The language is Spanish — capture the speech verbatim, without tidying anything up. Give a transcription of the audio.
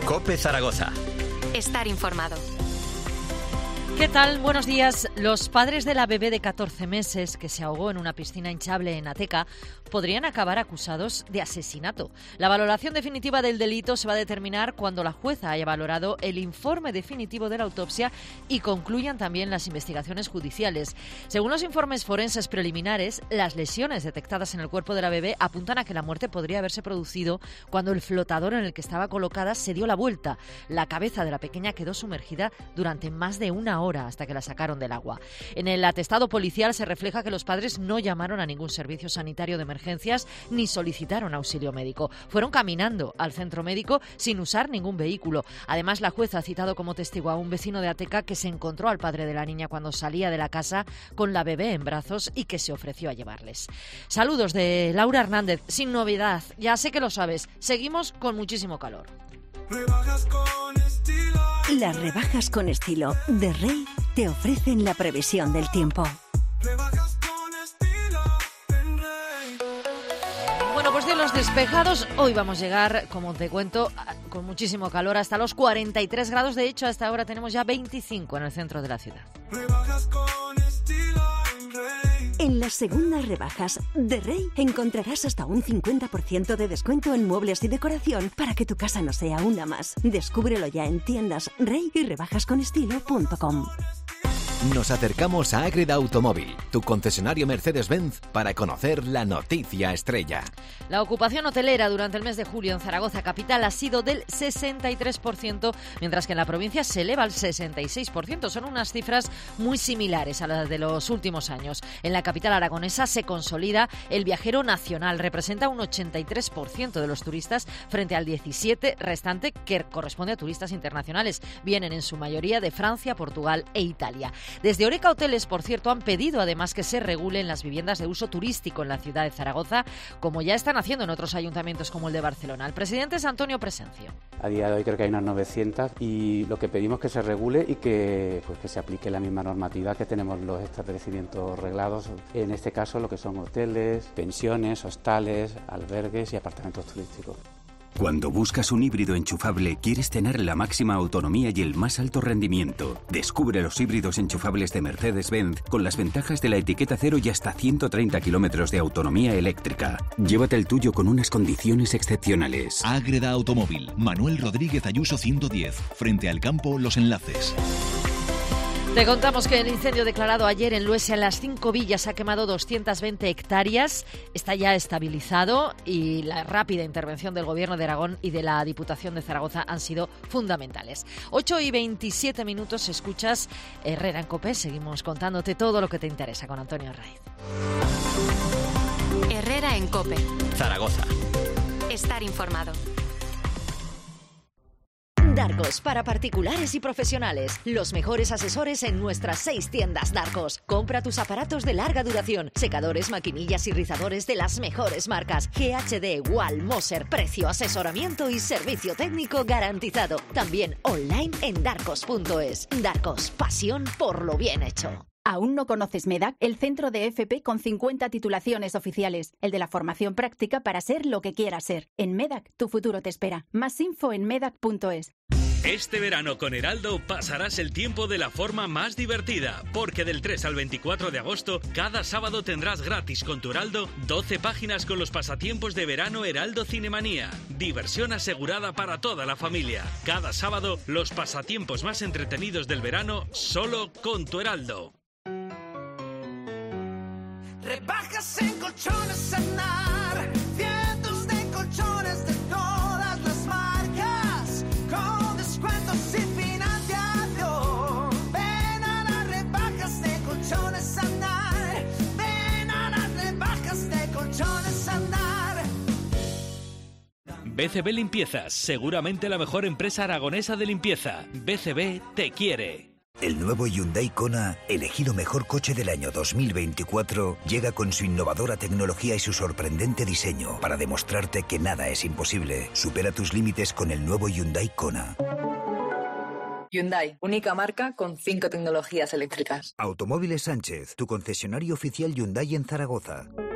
COPE Zaragoza. Estar informado. ¿Qué tal? Buenos días. Los padres de la bebé de catorce meses que se ahogó en una piscina hinchable en Ateca podrían acabar acusados de asesinato. La valoración definitiva del delito se va a determinar cuando la jueza haya valorado el informe definitivo de la autopsia y concluyan también las investigaciones judiciales. Según los informes forenses preliminares, las lesiones detectadas en el cuerpo de la bebé apuntan a que la muerte podría haberse producido cuando el flotador en el que estaba colocada se dio la vuelta. La cabeza de la pequeña quedó sumergida durante más de una hora hasta que la sacaron del agua. En el atestado policial se refleja que los padres no llamaron a ningún servicio sanitario de emergencias ni solicitaron auxilio médico. Fueron caminando al centro médico sin usar ningún vehículo. Además, la jueza ha citado como testigo a un vecino de Ateca que se encontró al padre de la niña cuando salía de la casa con la bebé en brazos y que se ofreció a llevarles. Saludos de Laura Hernández. Sin novedad, ya sé que lo sabes, seguimos con muchísimo calor. Rebajas con estilo. Las rebajas con estilo de Rey te ofrecen la previsión del tiempo. Rebajas con estilo en Rey. Bueno, pues cielos despejados. Hoy vamos a llegar, como te cuento, con muchísimo calor hasta los cuarenta y tres grados. De hecho, hasta ahora tenemos ya veinticinco en el centro de la ciudad. Rebajas con estilo en Rey. En las segundas rebajas de Rey encontrarás hasta un cincuenta por ciento de descuento en muebles y decoración para que tu casa no sea una más. Descúbrelo ya en tiendas Rey y rebajas con estilo punto com. Nos acercamos a Ágreda Automóvil, tu concesionario Mercedes-Benz, para conocer la noticia estrella. La ocupación hotelera durante el mes de julio en Zaragoza capital ha sido del sesenta y tres por ciento, mientras que en la provincia se eleva al sesenta y seis por ciento. Son unas cifras muy similares a las de los últimos años. En la capital aragonesa se consolida el viajero nacional. Representa un ochenta y tres por ciento de los turistas frente al diecisiete por ciento restante que corresponde a turistas internacionales. Vienen en su mayoría de Francia, Portugal e Italia. Desde Oreca Hoteles, por cierto, han pedido además que se regulen las viviendas de uso turístico en la ciudad de Zaragoza, como ya están haciendo en otros ayuntamientos como el de Barcelona. El presidente es Antonio Presencio. A día de hoy creo que hay unas novecientas y lo que pedimos es que se regule y que, pues, que se aplique la misma normativa que tenemos los establecimientos reglados, en este caso lo que son hoteles, pensiones, hostales, albergues y apartamentos turísticos. Cuando buscas un híbrido enchufable, quieres tener la máxima autonomía y el más alto rendimiento. Descubre los híbridos enchufables de Mercedes-Benz con las ventajas de la etiqueta cero y hasta ciento treinta kilómetros de autonomía eléctrica. Llévate el tuyo con unas condiciones excepcionales. Ágreda Automóvil, Manuel Rodríguez Ayuso ciento diez, frente al campo Los Enlaces. Te contamos que el incendio declarado ayer en Luesia, en las Cinco Villas, ha quemado doscientas veinte hectáreas. Está ya estabilizado y la rápida intervención del Gobierno de Aragón y de la Diputación de Zaragoza han sido fundamentales. ocho y veintisiete minutos, escuchas Herrera en COPE. Seguimos contándote todo lo que te interesa con Antonio Raiz. Herrera en COPE. Zaragoza. Estar informado. Darcos, para particulares y profesionales. Los mejores asesores en nuestras seis tiendas Darcos. Compra tus aparatos de larga duración. Secadores, maquinillas y rizadores de las mejores marcas. G H D, Wall, Moser. Precio, asesoramiento y servicio técnico garantizado. También online en darcos punto es. Darcos, pasión por lo bien hecho. ¿Aún no conoces MEDAC? El centro de F P con cincuenta titulaciones oficiales. El de la formación práctica para ser lo que quieras ser. En MEDAC, tu futuro te espera. Más info en medac punto es. Este verano con Heraldo pasarás el tiempo de la forma más divertida, porque del tres al veinticuatro de agosto, cada sábado tendrás gratis con tu Heraldo doce páginas con los pasatiempos de verano Heraldo Cinemanía. Diversión asegurada para toda la familia. Cada sábado, los pasatiempos más entretenidos del verano, solo con tu Heraldo. Rebajas en colchones Anar, cientos de colchones de todas las marcas, con descuentos sin financiación. Ven a las rebajas de colchones Anar, ven a las rebajas de colchones Anar. B C B Limpiezas, seguramente la mejor empresa aragonesa de limpieza. B C B te quiere. El nuevo Hyundai Kona, elegido mejor coche del año dos mil veinticuatro, llega con su innovadora tecnología y su sorprendente diseño para demostrarte que nada es imposible. Supera tus límites con el nuevo Hyundai Kona. Hyundai, única marca con cinco tecnologías eléctricas. Automóviles Sánchez, tu concesionario oficial Hyundai en Zaragoza.